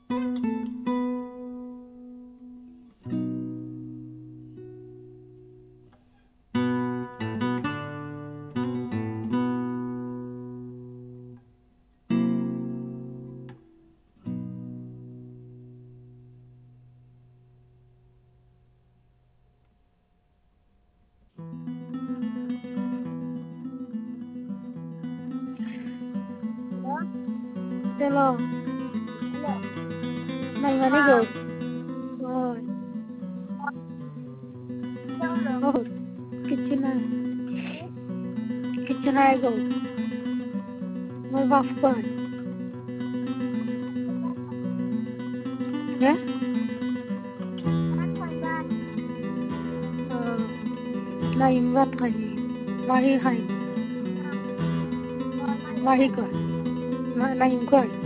Hello, mày mà đi gửi rồi. Kitchen I go. My buff burn. Yeah? Nine what hay? Mahi hay. Mahi ko. Nine ko.